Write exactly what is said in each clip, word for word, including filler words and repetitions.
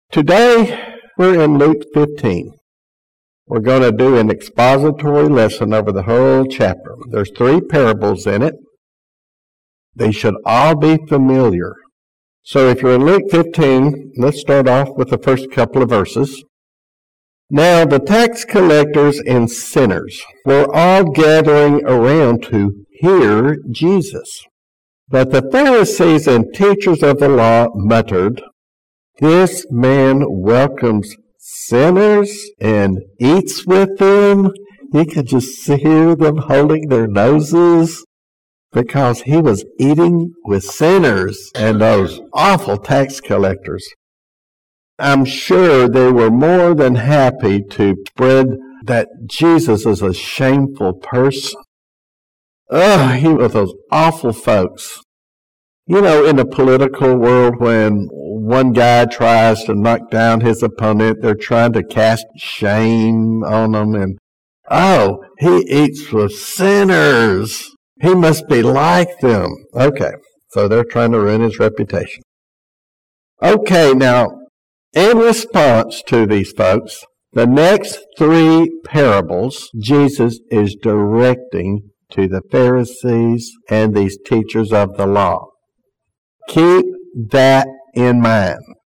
Today, we're in Luke fifteen. We're going to do an expository lesson over the whole chapter. There's three parables in it. They should all be familiar. So if you're in Luke fifteen, let's start off with the first couple of verses. Now the tax collectors and sinners were all gathering around to hear Jesus. But the Pharisees and teachers of the law muttered, "This man welcomes sinners and eats with them." You could just hear them holding their noses because he was eating with sinners and those awful tax collectors. I'm sure they were more than happy to spread that Jesus is a shameful person. Ugh, he was those awful folks. You know, in the political world, when one guy tries to knock down his opponent, they're trying to cast shame on them. And, oh, he eats with sinners. He must be like them. Okay, so they're trying to ruin his reputation. Okay, now, in response to these folks, the next three parables Jesus is directing to the Pharisees and these teachers of the law. Keep that in mind.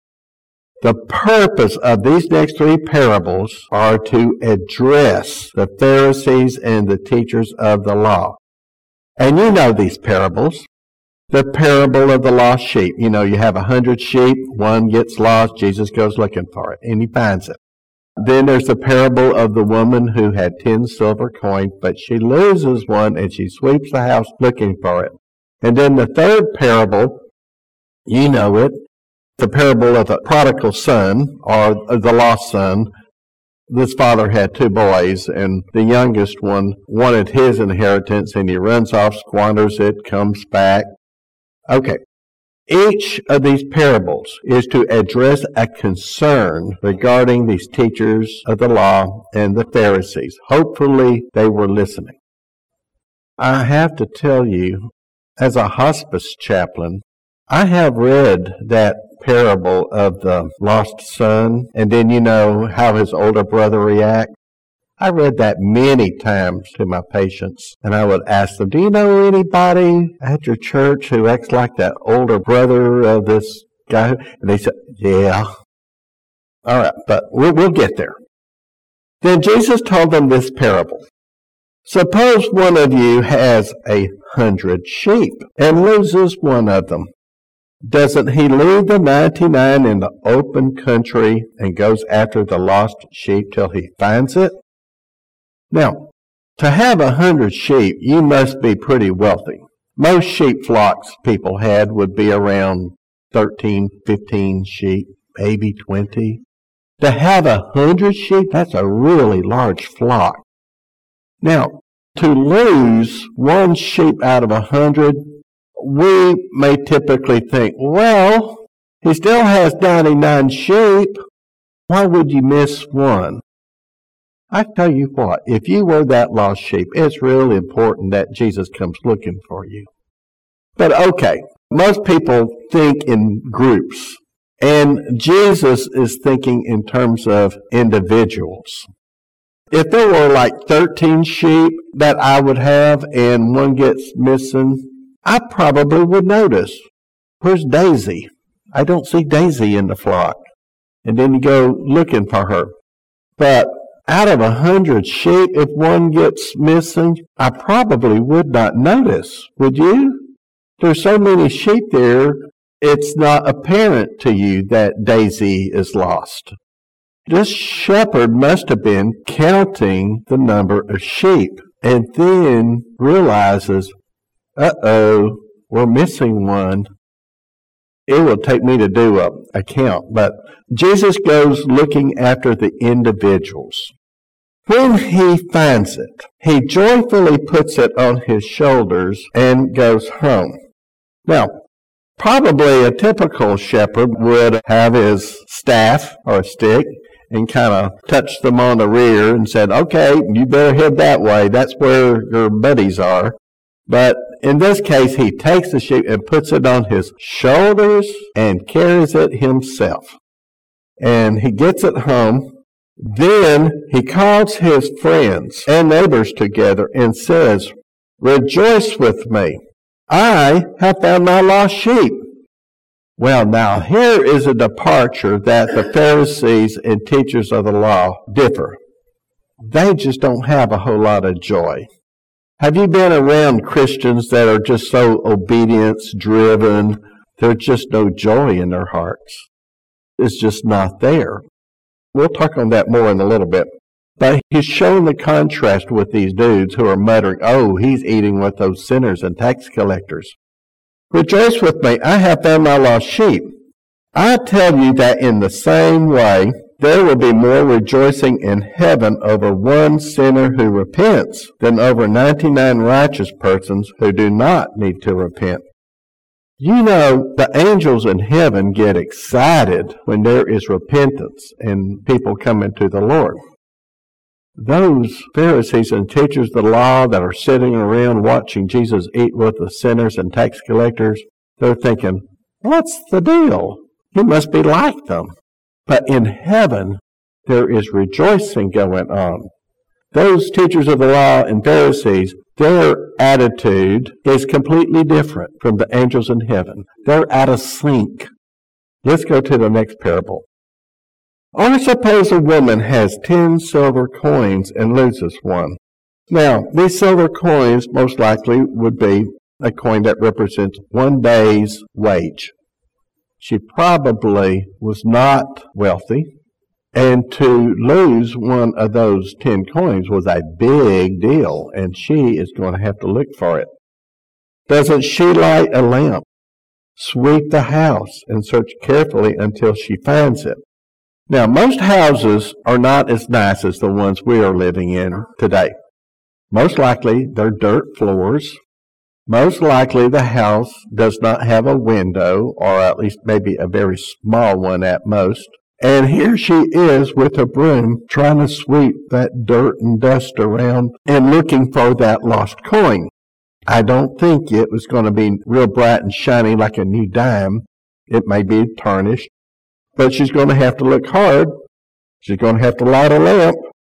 The purpose of these next three parables are to address the Pharisees and the teachers of the law. And you know these parables. The parable of the lost sheep. You know, you have a hundred sheep, one gets lost, Jesus goes looking for it, and he finds it. Then there's the parable of the woman who had ten silver coins, but she loses one and she sweeps the house looking for it. And then the third parable, you know it, the parable of the prodigal son, or the lost son. This father had two boys, and the youngest one wanted his inheritance, and he runs off, squanders it, comes back. Okay, each of these parables is to address a concern regarding these teachers of the law and the Pharisees. Hopefully they were listening. I have to tell you, as a hospice chaplain, I have read that parable of the lost son, and then you know how his older brother reacts. I read that many times to my patients, and I would ask them, "Do you know anybody at your church who acts like that older brother of this guy?" And they said, "Yeah." All right, but we'll, we'll get there. Then Jesus told them this parable. Suppose one of you has a hundred sheep and loses one of them. Doesn't he leave the ninety-nine in the open country and goes after the lost sheep till he finds it? Now, to have a hundred sheep, you must be pretty wealthy. Most sheep flocks people had would be around thirteen, fifteen sheep, maybe twenty. To have a hundred sheep, that's a really large flock. Now, to lose one sheep out of a hundred, we may typically think, well, he still has ninety-nine sheep. Why would you miss one? I tell you what, if you were that lost sheep, it's really important that Jesus comes looking for you. But okay, most people think in groups, and Jesus is thinking in terms of individuals. If there were like thirteen sheep that I would have and one gets missing, I probably would notice, where's Daisy? I don't see Daisy in the flock. And then you go looking for her. But out of a hundred sheep, if one gets missing, I probably would not notice. Would you? There's so many sheep there, it's not apparent to you that Daisy is lost. This shepherd must have been counting the number of sheep and then realizes, uh-oh, we're missing one. It will take me to do a, a count, but Jesus goes looking after the individuals. When he finds it, he joyfully puts it on his shoulders and goes home. Now, probably a typical shepherd would have his staff or a stick and kind of touch them on the rear and said, "Okay, you better head that way. That's where your buddies are." But in this case, he takes the sheep and puts it on his shoulders and carries it himself. and he gets it home. Then he calls his friends and neighbors together and says, "Rejoice with me. I have found my lost sheep." Well, now here is a departure that the Pharisees and teachers of the law differ. They just don't have a whole lot of joy. Have you been around Christians that are just so obedience-driven? There's just no joy in their hearts. It's just not there. We'll talk on that more in a little bit. But he's showing the contrast with these dudes who are muttering, "Oh, he's eating with those sinners and tax collectors." Rejoice with me, I have found my lost sheep. I tell you that in the same way, there will be more rejoicing in heaven over one sinner who repents than over ninety-nine righteous persons who do not need to repent. You know, the angels in heaven get excited when there is repentance and people coming to the Lord. Those Pharisees and teachers of the law that are sitting around watching Jesus eat with the sinners and tax collectors, they're thinking, what's the deal? He must be like them. But in heaven, there is rejoicing going on. Those teachers of the law and Pharisees, their attitude is completely different from the angels in heaven. They're out of sync. Let's go to the next parable. Or suppose a woman has ten silver coins and loses one. Now, these silver coins most likely would be a coin that represents one day's wage. She probably was not wealthy, and to lose one of those ten coins was a big deal, and she is going to have to look for it. Doesn't she light a lamp, sweep the house, and search carefully until she finds it? Now, most houses are not as nice as the ones we are living in today. Most likely, they're dirt floors. Most likely, the house does not have a window, or at least maybe a very small one at most. And here she is with a broom trying to sweep that dirt and dust around and looking for that lost coin. I don't think it was going to be real bright and shiny like a new dime. It may be tarnished. But she's going to have to look hard. She's going to have to light a lamp.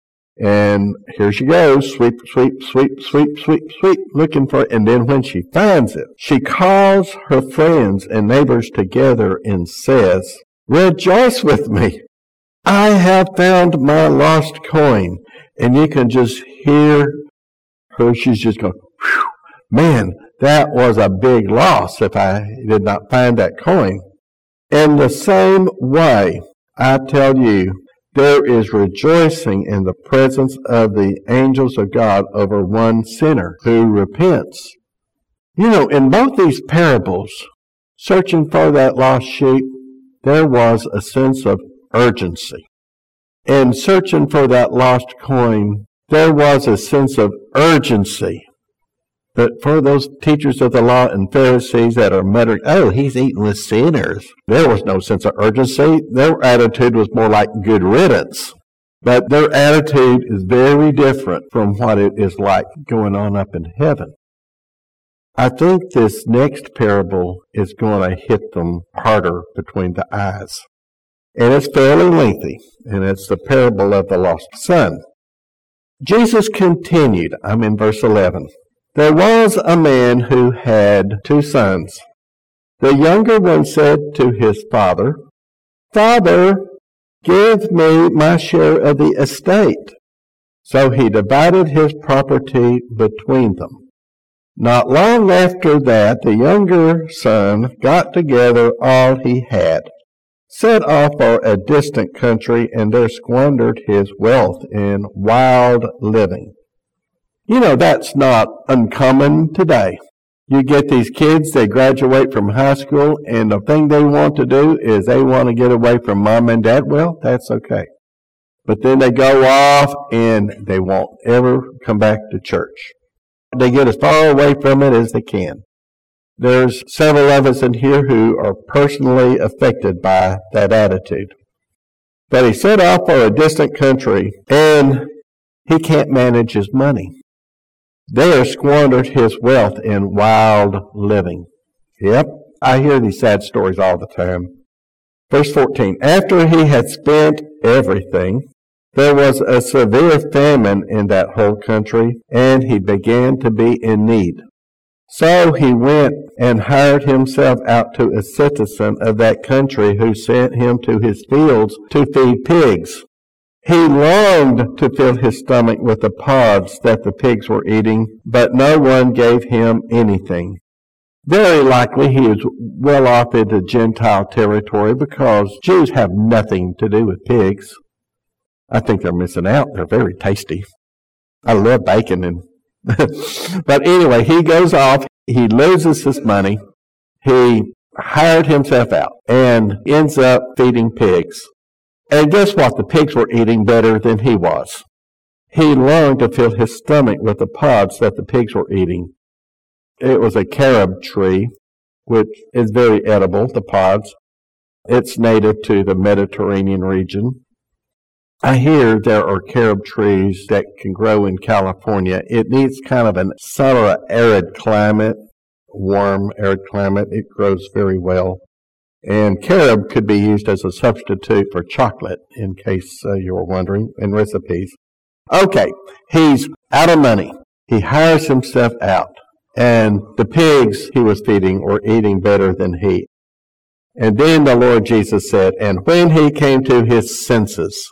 And here she goes, sweep, sweep, sweep, sweep, sweep, sweep, looking for it. And then when she finds it, she calls her friends and neighbors together and says, "Rejoice with me. I have found my lost coin." And you can just hear her. She's just going, "Whew, man, that was a big loss if I did not find that coin." In the same way, I tell you, there is rejoicing in the presence of the angels of God over one sinner who repents. You know, in both these parables, searching for that lost sheep, there was a sense of urgency. In searching for that lost coin, there was a sense of urgency. But for those teachers of the law and Pharisees that are muttering, "Oh, he's eating with sinners," there was no sense of urgency. Their attitude was more like good riddance. But their attitude is very different from what it is like going on up in heaven. I think this next parable is going to hit them harder between the eyes. And it's fairly lengthy, and it's the parable of the lost son. Jesus continued, I'm in verse eleven. There was a man who had two sons. The younger one said to his father, "Father, give me my share of the estate." So he divided his property between them. Not long after that, the younger son got together all he had, set off for a distant country, and there squandered his wealth in wild living. You know, that's not uncommon today. You get these kids, they graduate from high school, and the thing they want to do is they want to get away from mom and dad. Well, that's okay. But then they go off and they won't ever come back to church. They get as far away from it as they can. There's several of us in here who are personally affected by that attitude. But he set off for a distant country, and he can't manage his money. There squandered his wealth in wild living. Yep, I hear these sad stories all the time. Verse fourteen, after he had spent everything, there was a severe famine in that whole country, and he began to be in need. So he went and hired himself out to a citizen of that country, who sent him to his fields to feed pigs. He longed to fill his stomach with the pods that the pigs were eating, but no one gave him anything. Very likely he is well off into Gentile territory, because Jews have nothing to do with pigs. I think they're missing out. They're very tasty. I love bacon. and But anyway, he goes off. He loses his money. He hired himself out and ends up feeding pigs. And guess what? The pigs were eating better than he was. He longed to fill his stomach with the pods that the pigs were eating. It was a carob tree, which is very edible, the pods. It's native to the Mediterranean region. I hear there are carob trees that can grow in California. It needs kind of a summer arid climate, warm arid climate. It grows very well. And carob could be used as a substitute for chocolate, in case uh, you were wondering, in recipes. Okay, he's out of money. He hires himself out. And the pigs he was feeding were eating better than he. And then the Lord Jesus said, and when he came to his senses,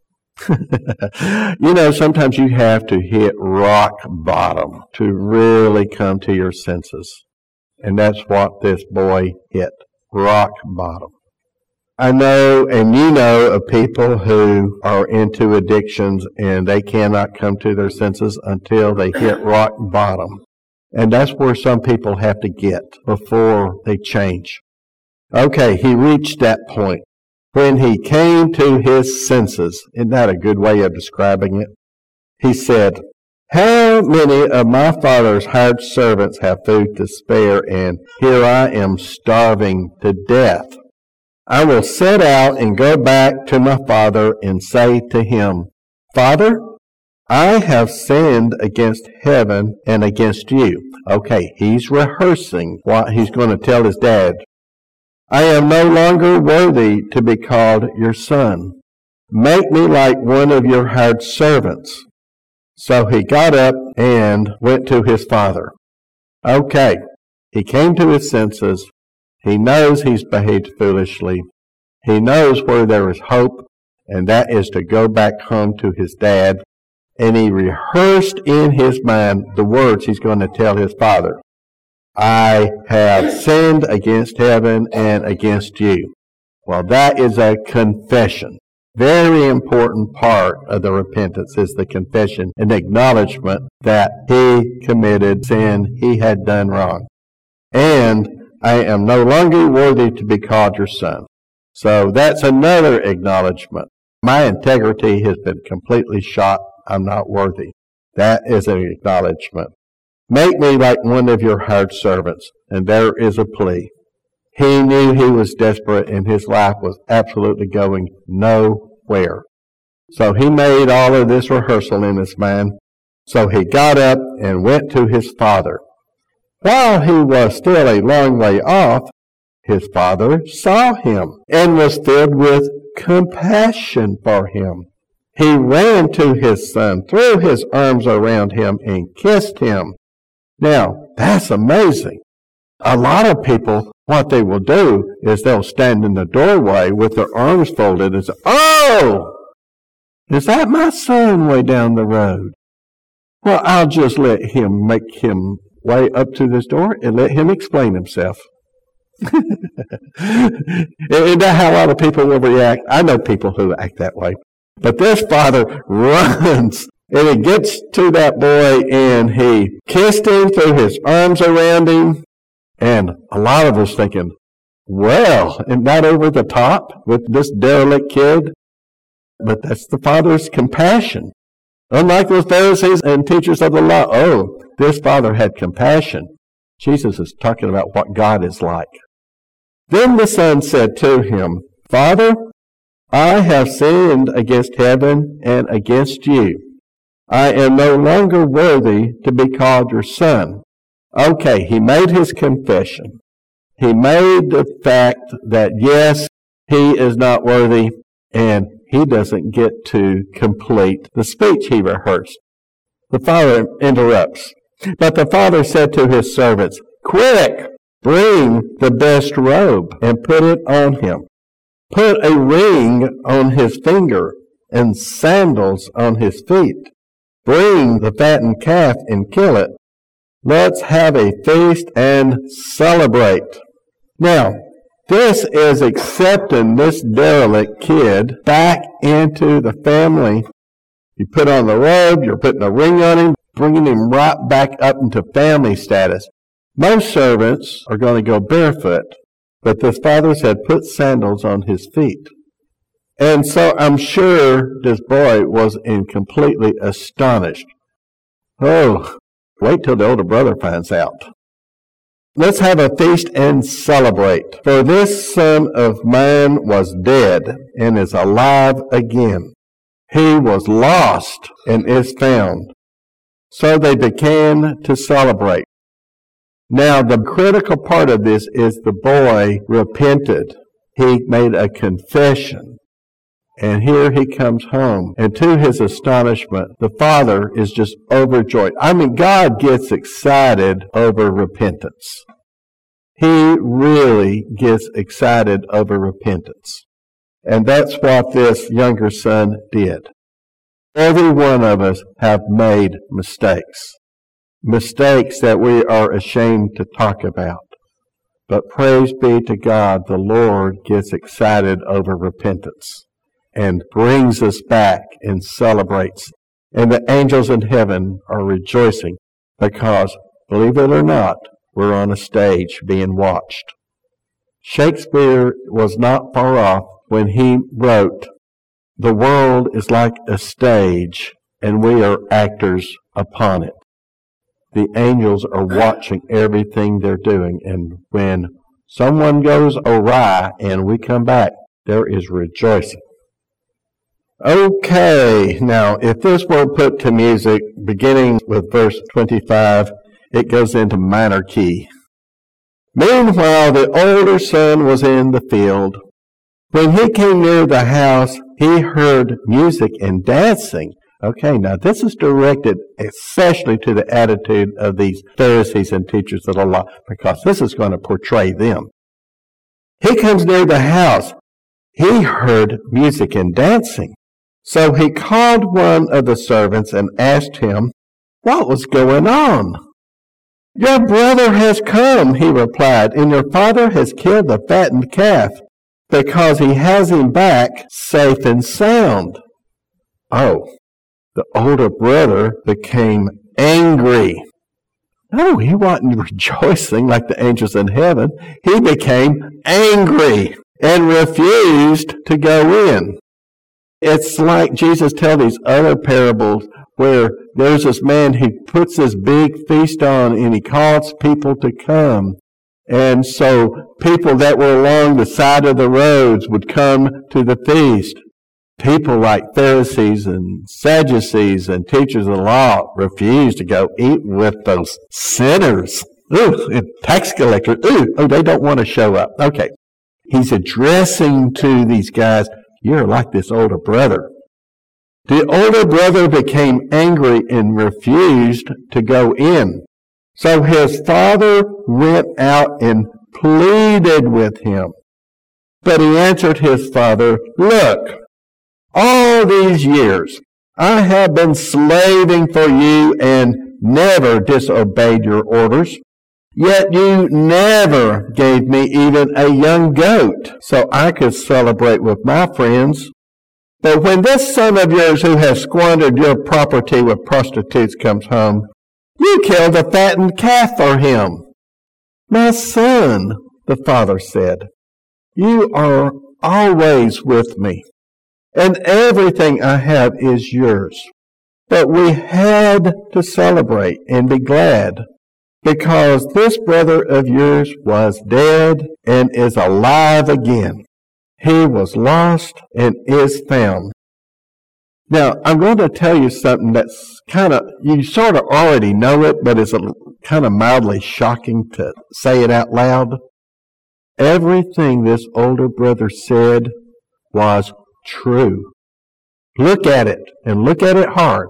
you know, sometimes you have to hit rock bottom to really come to your senses. And that's what this boy hit, rock bottom. I know, and you know, of people who are into addictions and they cannot come to their senses until they hit rock bottom. And that's where some people have to get before they change. Okay, he reached that point. When he came to his senses, isn't that a good way of describing it? He said, how many of my father's hired servants have food to spare, and here I am starving to death? I will set out and go back to my father and say to him, Father, I have sinned against heaven and against you. Okay, he's rehearsing what he's going to tell his dad. I am no longer worthy to be called your son. Make me like one of your hired servants. So he got up and went to his father. Okay, he came to his senses. He knows he's behaved foolishly. He knows where there is hope, and that is to go back home to his dad. And he rehearsed in his mind the words he's going to tell his father. I have sinned against heaven and against you. Well, that is a confession. Very important part of the repentance is the confession and acknowledgement that he committed sin, he had done wrong. And I am no longer worthy to be called your son. So that's another acknowledgement. My integrity has been completely shot. I'm not worthy. That is an acknowledgement. Make me like one of your hired servants. And there is a plea. He knew he was desperate and his life was absolutely going nowhere. So he made all of this rehearsal in his mind. So he got up and went to his father. While he was still a long way off, his father saw him and was filled with compassion for him. He ran to his son, threw his arms around him, and kissed him. Now, that's amazing. A lot of people, what they will do is they'll stand in the doorway with their arms folded and say, oh, is that my son way down the road? Well, I'll just let him make him way up to this door and let him explain himself. Isn't that how a lot of people will react? I know people who act that way. But this father runs, and he gets to that boy, and he kissed him, threw his arms around him. And a lot of us thinking, well, isn't that over the top with this derelict kid? But that's the father's compassion. Unlike those Pharisees and teachers of the law, oh, this father had compassion. Jesus is talking about what God is like. Then the son said to him, Father, I have sinned against heaven and against you. I am no longer worthy to be called your son. Okay, he made his confession. He made the fact that, yes, he is not worthy, and he doesn't get to complete the speech he rehearsed. The father interrupts. But the father said to his servants, "Quick, bring the best robe and put it on him. Put a ring on his finger and sandals on his feet. Bring the fattened calf and kill it. Let's have a feast and celebrate." Now, this is accepting this derelict kid back into the family. You put on the robe, you're putting a ring on him, bringing him right back up into family status. Most servants are going to go barefoot, but this father said, put sandals on his feet. And so I'm sure this boy was in completely astonished. Oh, wait till the older brother finds out. Let's have a feast and celebrate. For this son of mine was dead and is alive again. He was lost and is found. So they began to celebrate. Now, the critical part of this is the boy repented. He made a confession. And here he comes home. And to his astonishment, the father is just overjoyed. I mean, God gets excited over repentance. He really gets excited over repentance. And that's what this younger son did. Every one of us have made mistakes. Mistakes that we are ashamed to talk about. But praise be to God, the Lord gets excited over repentance and brings us back and celebrates. And the angels in heaven are rejoicing because, believe it or not, we're on a stage being watched. Shakespeare was not far off when he wrote, "The world is like a stage, and we are actors upon it." The angels are watching everything they're doing, and when someone goes awry and we come back, there is rejoicing. Okay, now if this were put to music, beginning with verse twenty-five, it goes into minor key. Meanwhile, the older son was in the field. When he came near the house, he heard music and dancing. Okay, now this is directed especially to the attitude of these Pharisees and teachers of the law, because this is going to portray them. He comes near the house. He heard music and dancing. So he called one of the servants and asked him what was going on. "Your brother has come," he replied, "and your father has killed the fattened calf, because he has him back safe and sound." Oh, the older brother became angry. No, he wasn't rejoicing like the angels in heaven. He became angry and refused to go in. It's like Jesus tells these other parables where there's this man who puts this big feast on and he calls people to come. And so people that were along the side of the roads would come to the feast. People like Pharisees and Sadducees and teachers of the law refused to go eat with those sinners. Ooh, and tax collectors. Ooh, oh, they don't want to show up. Okay. He's addressing to these guys, you're like this older brother. The older brother became angry and refused to go in. So his father went out and pleaded with him. But he answered his father, "Look, all these years I have been slaving for you and never disobeyed your orders. Yet you never gave me even a young goat so I could celebrate with my friends. But when this son of yours who has squandered your property with prostitutes comes home, you kill the fattened calf for him." "My son," the father said, "you are always with me, and everything I have is yours. But we had to celebrate and be glad, because this brother of yours was dead and is alive again. He was lost and is found." Now, I'm going to tell you something that's kind of, you sort of already know it, but it's a, kind of mildly shocking to say it out loud. Everything this older brother said was true. Look at it, and look at it hard.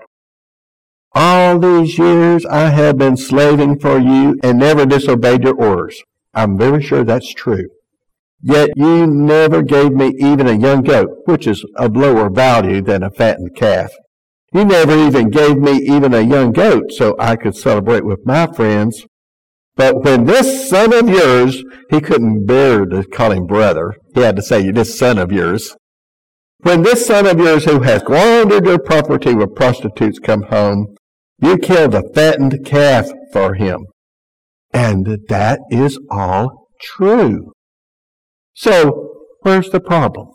All these years I have been slaving for you and never disobeyed your orders. I'm very sure that's true. Yet you never gave me even a young goat, which is of lower value than a fattened calf. You never even gave me even a young goat so I could celebrate with my friends. But when this son of yours, he couldn't bear to call him brother. He had to say, this son of yours. When this son of yours who has squandered your property with prostitutes come home, you killed a fattened calf for him. And that is all true. So, where's the problem?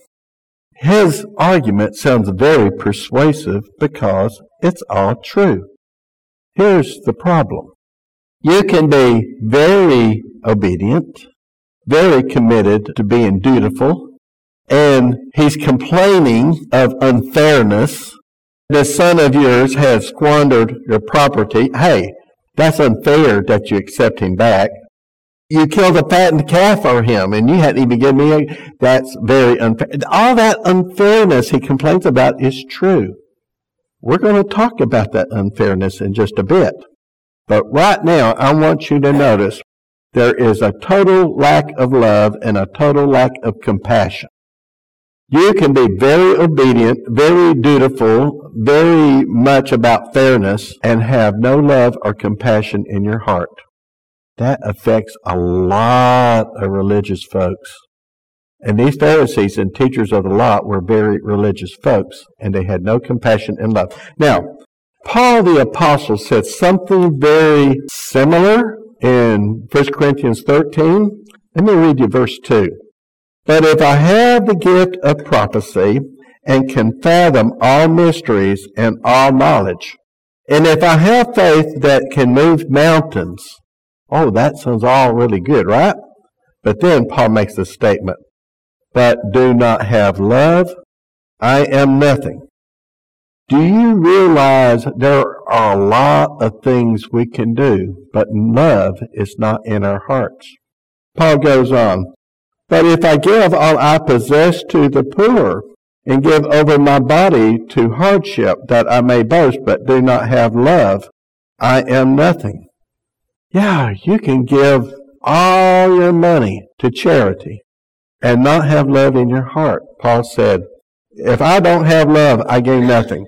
His argument sounds very persuasive because it's all true. Here's the problem. You can be very obedient, very committed to being dutiful, and he's complaining of unfairness. The son of yours has squandered your property. Hey, that's unfair that you accept him back. You killed a fattened calf for him, and you hadn't even given me a... That's very unfair. All that unfairness he complains about is true. We're going to talk about that unfairness in just a bit. But right now, I want you to notice there is a total lack of love and a total lack of compassion. You can be very obedient, very dutiful, very much about fairness, and have no love or compassion in your heart. That affects a lot of religious folks. And these Pharisees and teachers of the law were very religious folks, and they had no compassion and love. Now, Paul the Apostle said something very similar in First Corinthians thirteen. Let me read you verse two. But if I have the gift of prophecy and can fathom all mysteries and all knowledge, and if I have faith that can move mountains, oh, that sounds all really good, right? But then Paul makes this statement, but do not have love, I am nothing. Do you realize there are a lot of things we can do, but love is not in our hearts? Paul goes on, but if I give all I possess to the poor, and give over my body to hardship, that I may boast, but do not have love, I am nothing. Yeah, you can give all your money to charity and not have love in your heart. Paul said, if I don't have love, I gain nothing.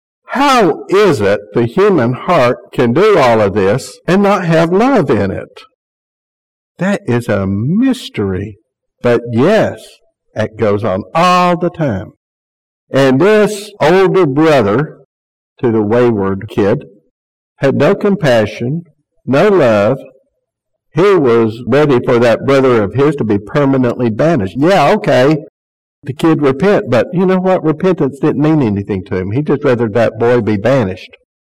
How is it the human heart can do all of this and not have love in it? That is a mystery. But yes, it goes on all the time. And this older brother to the wayward kid had no compassion, no love. He was ready for that brother of his to be permanently banished. Yeah, okay, the kid repent, but you know what? Repentance didn't mean anything to him. He just rather that boy be banished.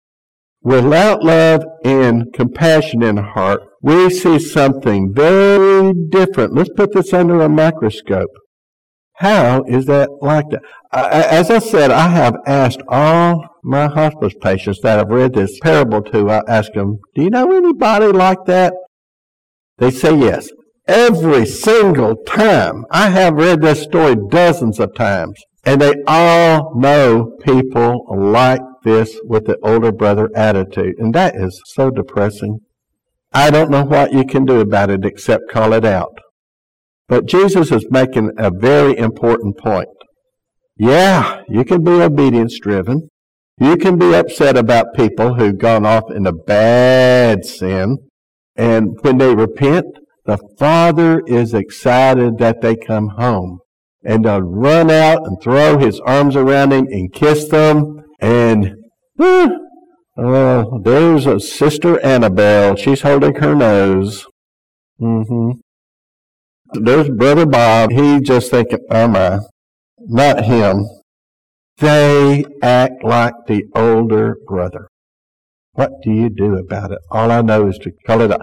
Without love and compassion in the heart, we see something very different. Let's put this under a microscope. How is that like that? As I said, I have asked all my hospice patients that I've read this parable to, I ask them, do you know anybody like that? They say yes. Every single time. I have read this story dozens of times. And they all know people like this with the older brother attitude. And that is so depressing. I don't know what you can do about it except call it out. But Jesus is making a very important point. Yeah, you can be obedience-driven. You can be upset about people who've gone off in a bad sin. And when they repent, the Father is excited that they come home. And they'll run out and throw his arms around them and kiss them. And, uh, uh, there's a Sister Annabelle. She's holding her nose. Mm-hmm. There's Brother Bob. He's just thinking, oh my, not him. They act like the older brother. What do you do about it? All I know is to call it out.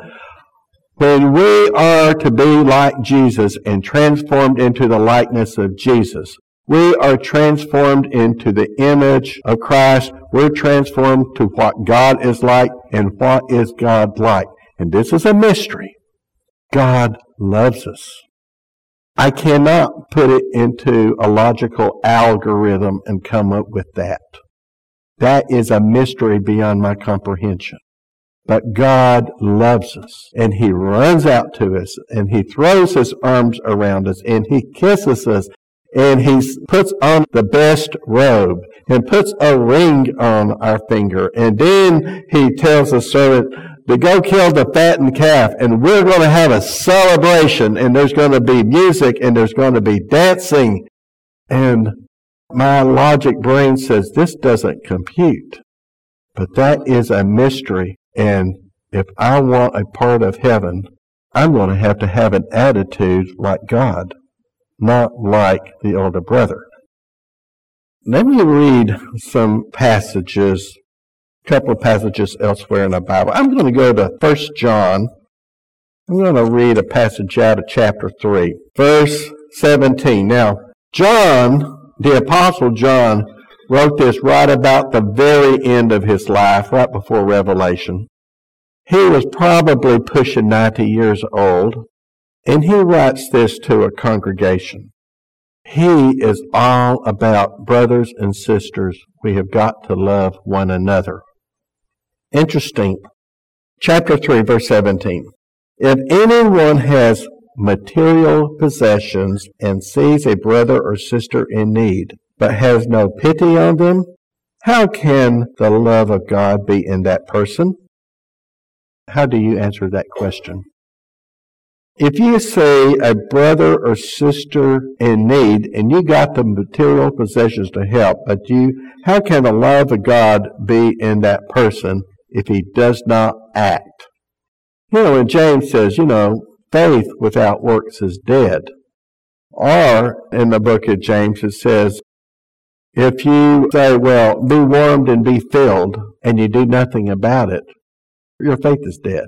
When we are to be like Jesus and transformed into the likeness of Jesus, we are transformed into the image of Christ. We're transformed to what God is like and what is God like. And this is a mystery. God loves us. I cannot put it into a logical algorithm and come up with that. That is a mystery beyond my comprehension. But God loves us, and He runs out to us, and He throws His arms around us, and He kisses us, and He puts on the best robe, and puts a ring on our finger, and then He tells the servant to go kill the fattened calf, and we're going to have a celebration, and there's going to be music, and there's going to be dancing. And my logic brain says this doesn't compute. But that is a mystery. And if I want a part of heaven, I'm going to have to have an attitude like God, not like the older brother. Let me read some passages, a couple of passages elsewhere in the Bible. I'm going to go to First John. I'm going to read a passage out of chapter three, verse seventeen. Now, John, the Apostle John, wrote this right about the very end of his life, right before Revelation. He was probably pushing ninety years old, and he writes this to a congregation. He is all about brothers and sisters. We have got to love one another. Interesting. Chapter three, verse seventeen. If anyone has material possessions and sees a brother or sister in need, but has no pity on them, how can the love of God be in that person? How do you answer that question? If you see a brother or sister in need and you got the material possessions to help, but you, how can the love of God be in that person if he does not act? You know, when James says, you know, faith without works is dead. Or in the book of James it says, if you say, well, be warmed and be filled, and you do nothing about it, your faith is dead.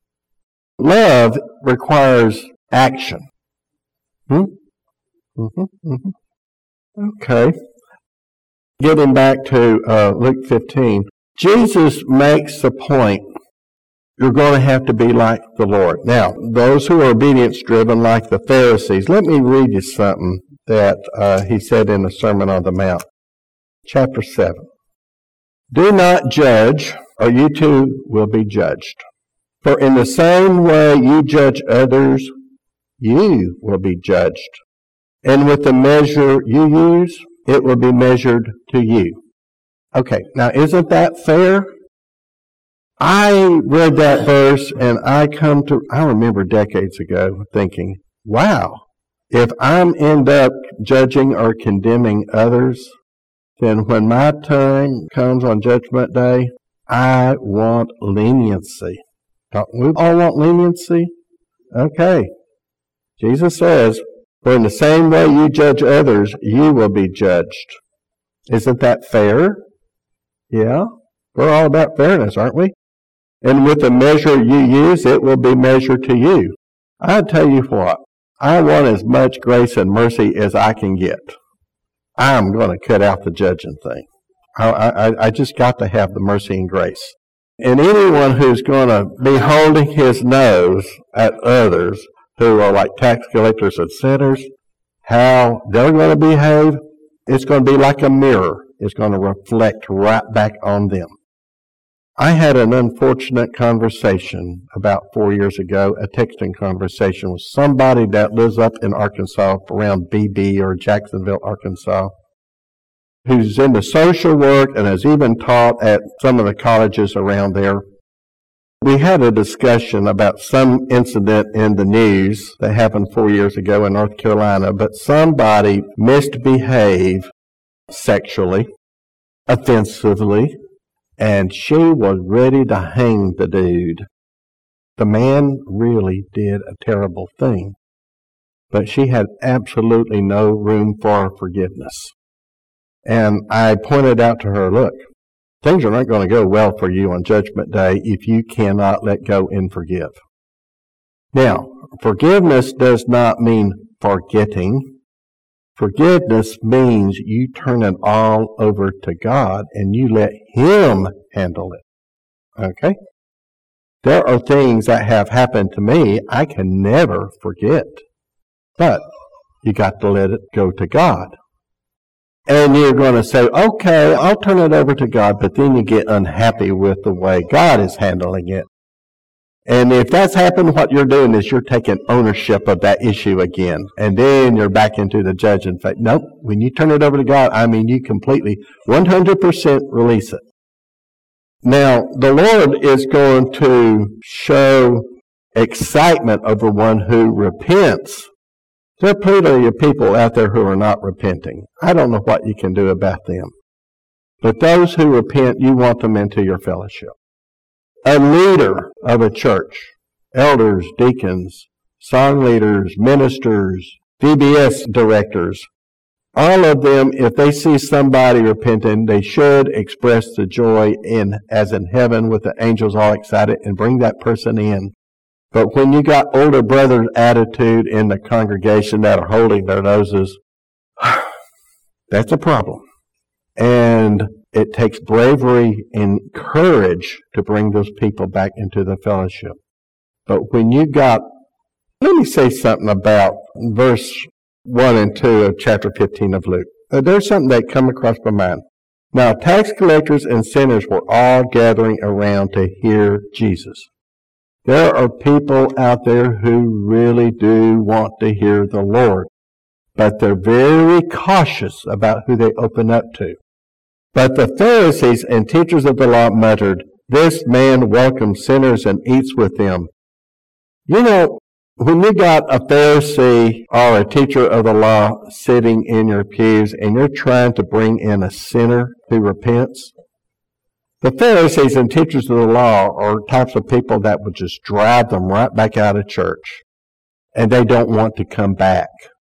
Love requires action. Hmm? Mm-hmm, mm-hmm. Okay. Getting back to uh, Luke fifteen, Jesus makes the point, you're going to have to be like the Lord. Now, those who are obedience-driven like the Pharisees, let me read you something that uh, he said in the Sermon on the Mount. Chapter seven. Do not judge, or you too will be judged. For in the same way you judge others, you will be judged. And with the measure you use, it will be measured to you. Okay, now isn't that fair? I read that verse and I come to, I remember decades ago thinking, wow, if I'm end up judging or condemning others, then when my time comes on Judgment Day, I want leniency. Don't we all want leniency? Okay. Jesus says, for in the same way you judge others, you will be judged. Isn't that fair? Yeah. We're all about fairness, aren't we? And with the measure you use, it will be measured to you. I tell you what, I want as much grace and mercy as I can get. I'm going to cut out the judging thing. I, I, I just got to have the mercy and grace. And anyone who's going to be holding his nose at others who are like tax collectors and sinners, how they're going to behave, it's going to be like a mirror. It's going to reflect right back on them. I had an unfortunate conversation about four years ago, a texting conversation with somebody that lives up in Arkansas, around B B or Jacksonville, Arkansas, who's into social work and has even taught at some of the colleges around there. We had a discussion about some incident in the news that happened four years ago in North Carolina, but somebody misbehaved sexually, offensively, and she was ready to hang the dude. The man really did a terrible thing, but she had absolutely no room for forgiveness. And I pointed out to her, look, things are not going to go well for you on Judgment Day if you cannot let go and forgive. Now, forgiveness does not mean forgetting. Forgiveness means you turn it all over to God and you let Him handle it. Okay? There are things that have happened to me I can never forget. But You got to let it go to God. And you're going to say, okay, I'll turn it over to God, but then you get unhappy with the way God is handling it. And if that's happened, what you're doing is you're taking ownership of that issue again. And then you're back into the judging phase. Nope, when you turn it over to God, I mean you completely, one hundred percent release it. Now, the Lord is going to show excitement over one who repents. There are plenty of people out there who are not repenting. I don't know what you can do about them. But those who repent, you want them into your fellowship. A leader of a church, elders, deacons, song leaders, ministers, V B S directors, all of them, if they see somebody repenting, they should express the joy in as in heaven with the angels all excited and bring that person in. But when you got older brother's attitude in the congregation that are holding their noses, that's a problem. And it takes bravery and courage to bring those people back into the fellowship. But when you got, let me say something about verse one and two of chapter fifteen of Luke. There's something that come across my mind. Now, tax collectors and sinners were all gathering around to hear Jesus. There are people out there who really do want to hear the Lord, but they're very cautious about who they open up to. But the Pharisees and teachers of the law muttered, "This man welcomes sinners and eats with them." You know, when you got a Pharisee or a teacher of the law sitting in your pews and you're trying to bring in a sinner who repents, the Pharisees and teachers of the law are types of people that would just drive them right back out of church, and they don't want to come back.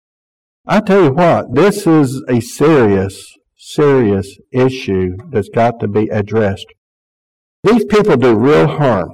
I tell you what, this is a serious, serious issue that's got to be addressed. These people do real harm.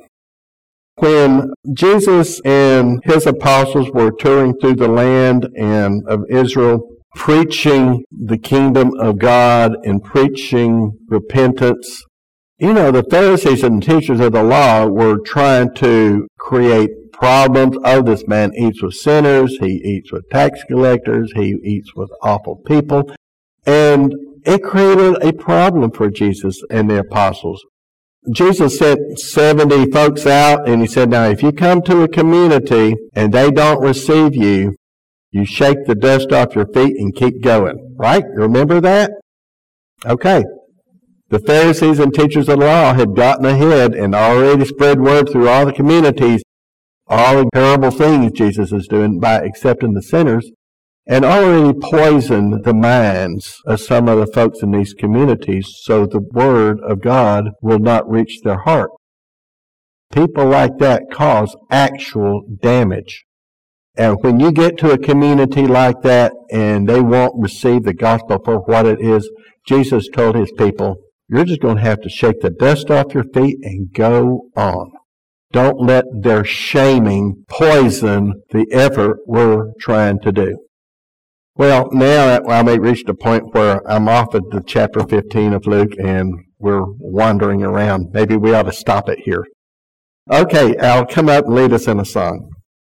When Jesus and his apostles were touring through the land and of Israel, preaching the kingdom of God and preaching repentance, you know, the Pharisees and teachers of the law were trying to create problems. Oh, this man eats with sinners, he eats with tax collectors, he eats with awful people. And it created a problem for Jesus and the apostles. Jesus sent seventy folks out, and he said, now, if you come to a community and they don't receive you, you shake the dust off your feet and keep going. Right? Remember that? Okay. The Pharisees and teachers of the law had gotten ahead and already spread word through all the communities, all the terrible things Jesus is doing by accepting the sinners, and already poisoned the minds of some of the folks in these communities so the word of God will not reach their heart. People like that cause actual damage. And when you get to a community like that and they won't receive the gospel for what it is, Jesus told his people, you're just going to have to shake the dust off your feet and go on. Don't let their shaming poison the effort we're trying to do. Well, now I may reach the point where I'm off at the chapter fifteen of Luke and we're wandering around. Maybe we ought to stop it here. Okay, Al, come up and lead us in a song.